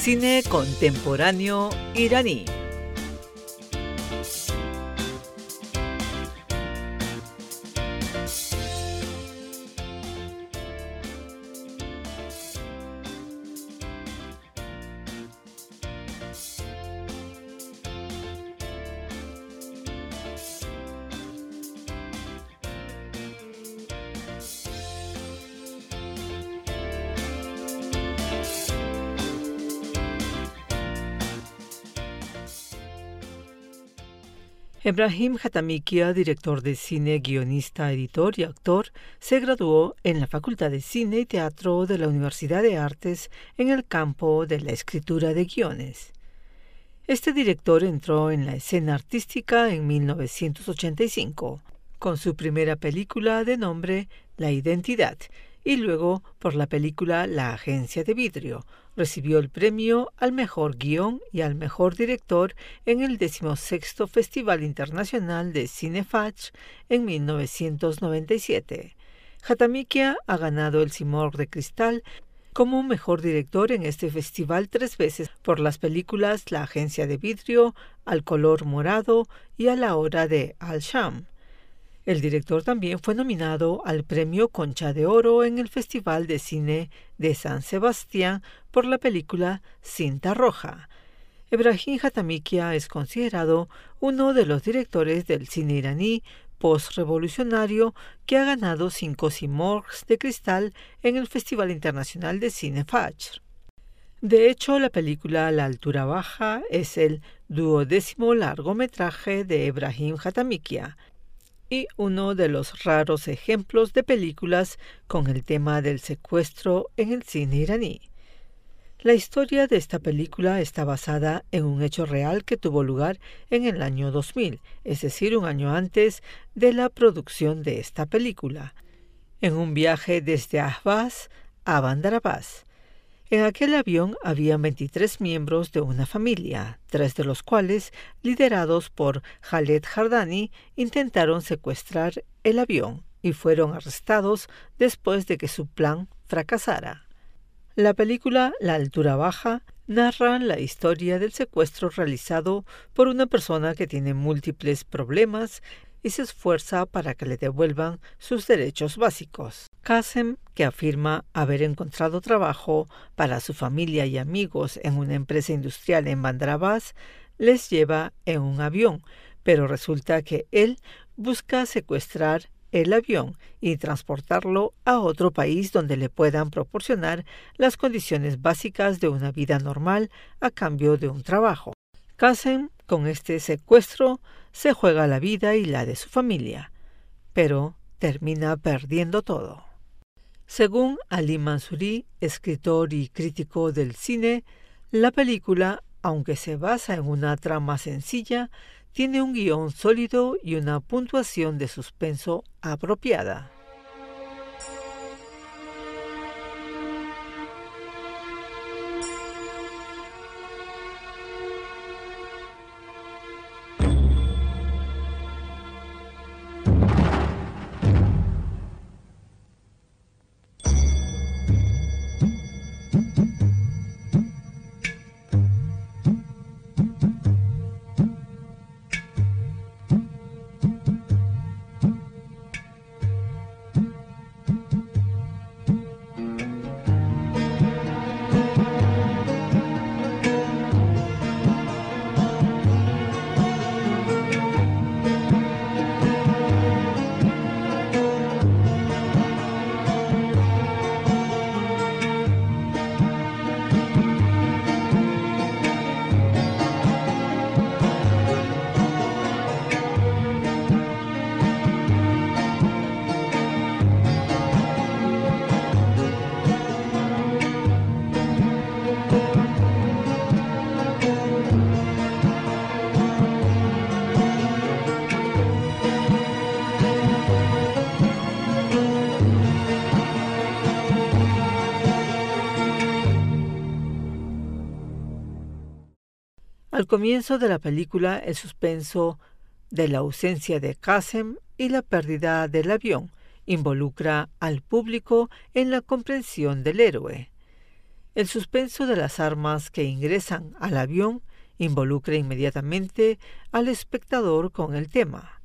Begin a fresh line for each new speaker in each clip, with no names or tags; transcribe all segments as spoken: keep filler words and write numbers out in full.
Cine contemporáneo iraní. Ebrahim Hatamikia, director de cine, guionista, editor y actor, se graduó en la Facultad de Cine y Teatro de la Universidad de Artes en el campo de la escritura de guiones. Este director entró en la escena artística en mil novecientos ochenta y cinco, con su primera película de nombre La Identidad, y luego por la película La Agencia de Vidrio. Recibió el premio al mejor guión y al mejor director en el decimosexto Festival Internacional de Cine Fajr en mil novecientos noventa y siete. Hatamikia ha ganado el Simorgh de Cristal como mejor director en este festival tres veces por las películas La Agencia de Vidrio, Al color morado y A la hora de Al-Sham. El director también fue nominado al Premio Concha de Oro en el Festival de Cine de San Sebastián por la película Cinta Roja. Ebrahim Hatamikia es considerado uno de los directores del cine iraní post-revolucionario que ha ganado cinco Simorghs de Cristal en el Festival Internacional de Cine Fajr. De hecho, la película La altura baja es el duodécimo largometraje de Ebrahim Hatamikia y uno de los raros ejemplos de películas con el tema del secuestro en el cine iraní. La historia de esta película está basada en un hecho real que tuvo lugar en el año dos mil, es decir, un año antes de la producción de esta película, en un viaje desde Ahvaz a Bandar Abbas. En aquel avión había veintitrés miembros de una familia, tres de los cuales, liderados por Khaled Jardani, intentaron secuestrar el avión y fueron arrestados después de que su plan fracasara. La película La altura baja narra la historia del secuestro realizado por una persona que tiene múltiples problemas y se esfuerza para que le devuelvan sus derechos básicos. Qasem, que afirma haber encontrado trabajo para su familia y amigos en una empresa industrial en Bandar Abbas, les lleva en un avión, pero resulta que él busca secuestrar el avión y transportarlo a otro país donde le puedan proporcionar las condiciones básicas de una vida normal a cambio de un trabajo. Qasem, con este secuestro, se juega la vida y la de su familia, pero termina perdiendo todo. Según Ali Mansouri, escritor y crítico del cine, la película, aunque se basa en una trama sencilla, tiene un guión sólido y una puntuación de suspenso apropiada. Al comienzo de la película, el suspenso de la ausencia de Qasem y la pérdida del avión involucra al público en la comprensión del héroe. El suspenso de las armas que ingresan al avión involucra inmediatamente al espectador con el tema.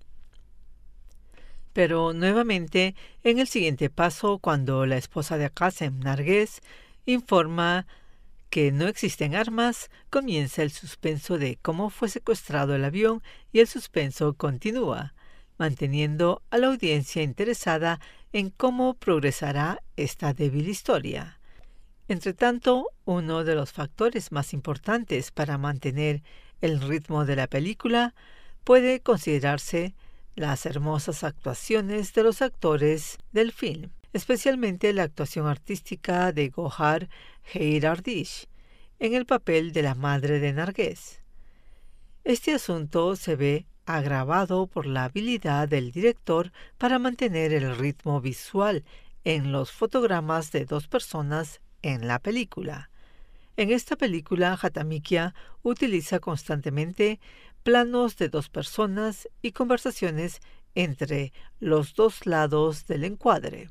Pero nuevamente, en el siguiente paso, cuando la esposa de Qasem, Narges, informa que no existen armas, comienza el suspenso de cómo fue secuestrado el avión y el suspenso continúa, manteniendo a la audiencia interesada en cómo progresará esta débil historia. Entretanto, uno de los factores más importantes para mantener el ritmo de la película puede considerarse las hermosas actuaciones de los actores del film, especialmente la actuación artística de Gohar Heyrardish en el papel de la madre de Narges. Este asunto se ve agravado por la habilidad del director para mantener el ritmo visual en los fotogramas de dos personas en la película. En esta película, Hatamikia utiliza constantemente planos de dos personas y conversaciones entre los dos lados del encuadre.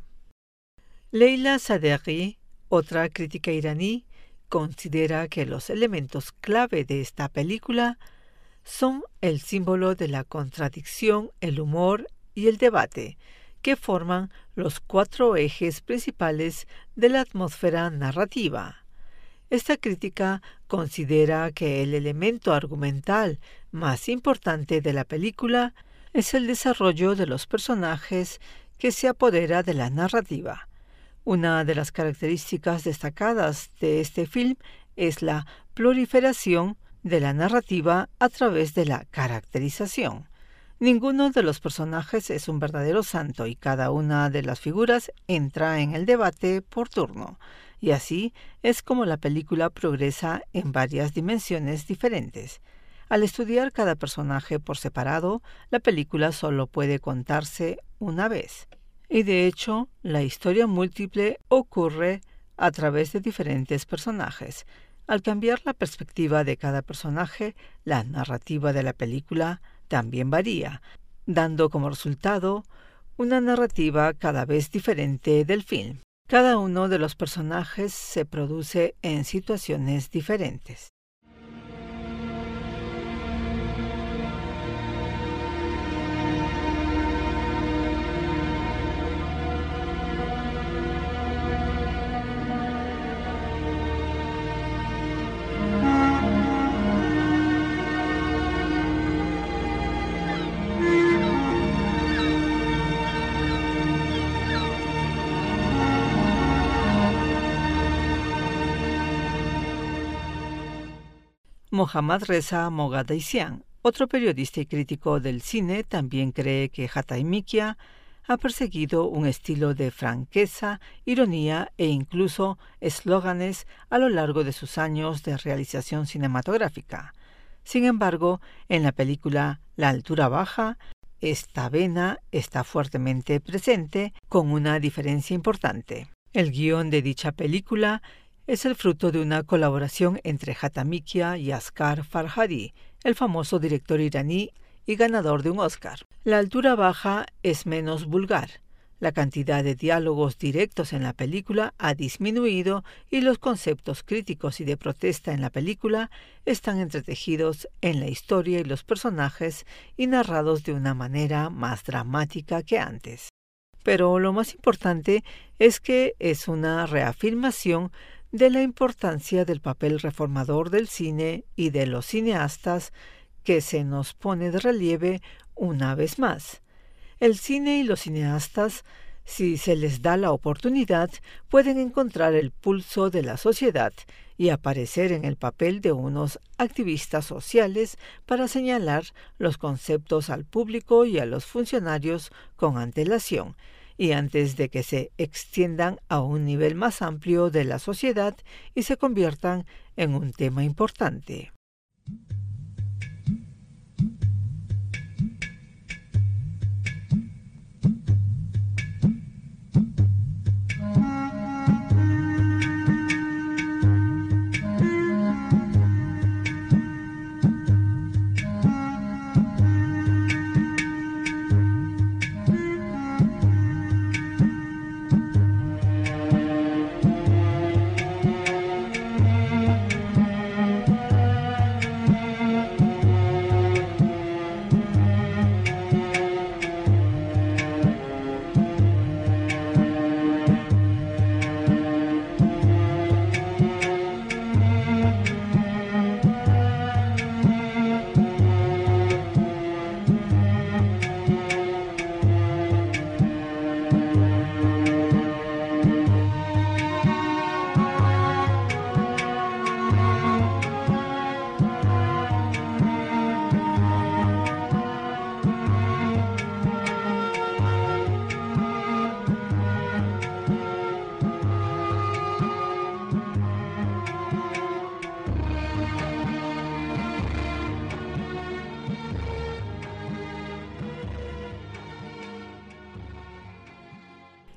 Leila Sadeghi, otra crítica iraní, considera que los elementos clave de esta película son el símbolo de la contradicción, el humor y el debate, que forman los cuatro ejes principales de la atmósfera narrativa. Esta crítica considera que el elemento argumental más importante de la película es el desarrollo de los personajes que se apodera de la narrativa. Una de las características destacadas de este film es la proliferación de la narrativa a través de la caracterización. Ninguno de los personajes es un verdadero santo y cada una de las figuras entra en el debate por turno. Y así es como la película progresa en varias dimensiones diferentes. Al estudiar cada personaje por separado, la película solo puede contarse una vez. Y de hecho, la historia múltiple ocurre a través de diferentes personajes. Al cambiar la perspectiva de cada personaje, la narrativa de la película también varía, dando como resultado una narrativa cada vez diferente del film. Cada uno de los personajes se produce en situaciones diferentes. Mohammad Reza Moghadaissian, otro periodista y crítico del cine, también cree que Hatamikia ha perseguido un estilo de franqueza, ironía e incluso eslóganes a lo largo de sus años de realización cinematográfica. Sin embargo, en la película La altura baja, esta vena está fuertemente presente, con una diferencia importante. El guión de dicha película es el fruto de una colaboración entre Hatamikia y Asghar Farhadi, el famoso director iraní y ganador de un Oscar. La altura baja es menos vulgar. La cantidad de diálogos directos en la película ha disminuido y los conceptos críticos y de protesta en la película están entretejidos en la historia y los personajes y narrados de una manera más dramática que antes. Pero lo más importante es que es una reafirmación de la importancia del papel reformador del cine y de los cineastas que se nos pone de relieve una vez más. El cine y los cineastas, si se les da la oportunidad, pueden encontrar el pulso de la sociedad y aparecer en el papel de unos activistas sociales para señalar los conceptos al público y a los funcionarios con antelación, y antes de que se extiendan a un nivel más amplio de la sociedad y se conviertan en un tema importante.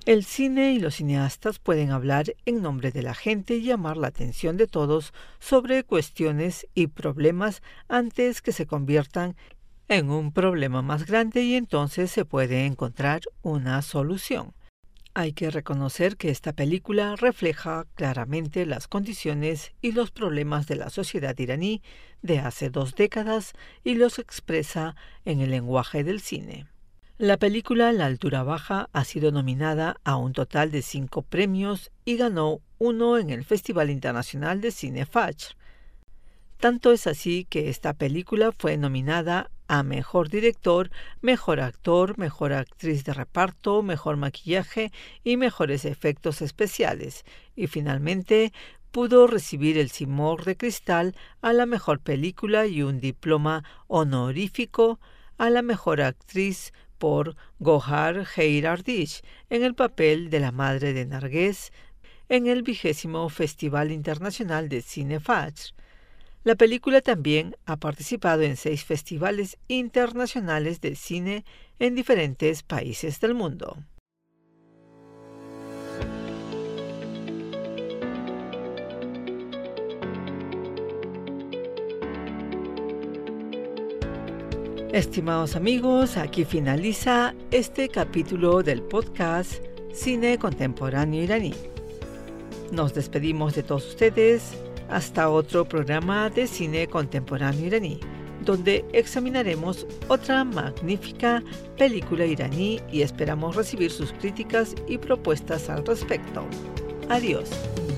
El cine y los cineastas pueden hablar en nombre de la gente y llamar la atención de todos sobre cuestiones y problemas antes que se conviertan en un problema más grande y entonces se puede encontrar una solución. Hay que reconocer que esta película refleja claramente las condiciones y los problemas de la sociedad iraní de hace dos décadas y los expresa en el lenguaje del cine. La película La altura baja ha sido nominada a un total de cinco premios y ganó uno en el Festival Internacional de Cine Fajr. Tanto es así que esta película fue nominada a Mejor Director, Mejor Actor, Mejor Actriz de Reparto, Mejor Maquillaje y Mejores Efectos Especiales, y finalmente pudo recibir el Simor de Cristal a la Mejor Película y un diploma honorífico a la Mejor Actriz por Gohar Heir-Ardish en el papel de la madre de Narges en el vigésimo Festival Internacional de Cine Fajr. La película también ha participado en seis festivales internacionales de cine en diferentes países del mundo. Estimados amigos, aquí finaliza este capítulo del podcast Cine Contemporáneo Iraní. Nos despedimos de todos ustedes hasta otro programa de Cine Contemporáneo Iraní, donde examinaremos otra magnífica película iraní y esperamos recibir sus críticas y propuestas al respecto. Adiós.